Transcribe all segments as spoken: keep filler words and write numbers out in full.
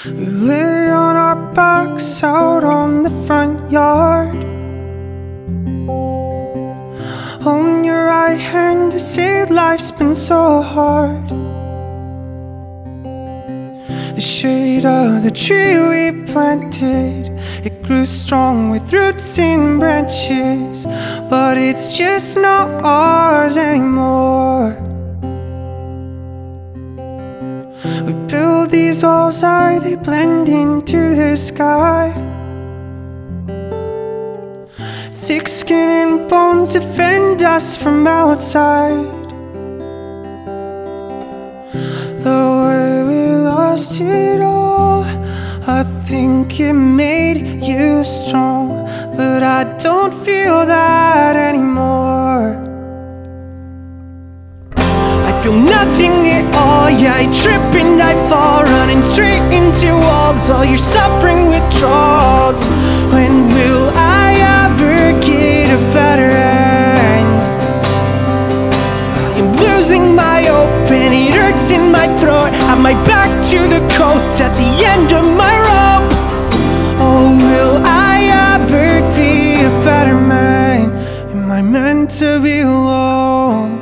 We lay on our backs out on the front yard. On your right hand to say life's been so hard. The shade of the tree we planted, it grew strong with roots and branches, but it's just not ours anymore. We build these walls high, they blend into the sky. Thick skin and bones defend us from outside. The way we lost it all, I think it made you strong, but I don't feel that anymore. I feel nothing at all, yeah, I trip and I fall, running straight into walls. All your suffering withdrawals. When will I ever get a better end? I am losing my hope and it hurts in my throat. Have my back to the coast at the end of my rope. Oh, will I ever be a better man? Am I meant to be alone?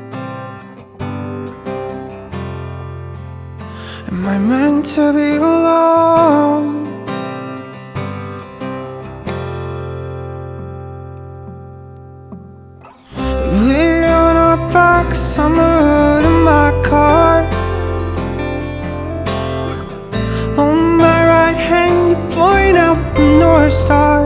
Am I meant to be alone? We lay on our backs on the hood of my car. On my right hand you point out the North Star.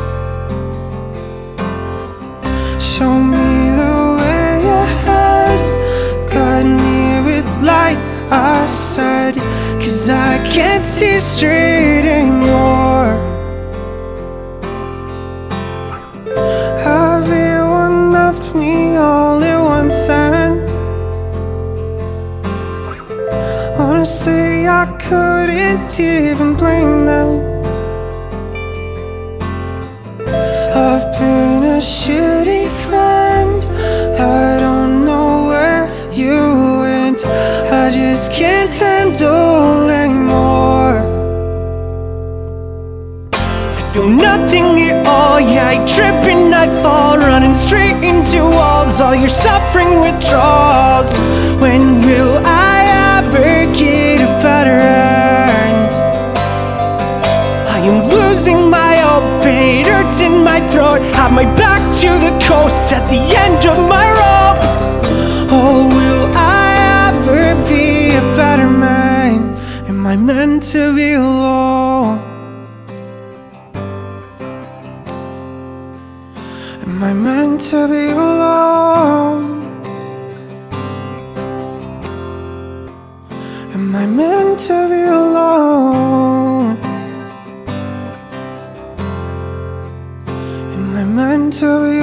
Show me the way ahead, guide me with light, I said, 'cause I can't see straight anymore. Everyone left me all at once, and honestly I couldn't even blame them. I've been a shitty friend, I don't know where you went. I just can't handle anymore. I feel nothing at all, yeah, I trip and I fall, running straight into walls. All your suffering withdrawals. When will I ever get a better end? I am losing my hope and it hurts in my throat. Have my back to the coast at the end of my rope. Oh, will I ever be a better man? Am I meant to be alone? Am I meant to be alone? Am I meant to be alone? Am I meant to be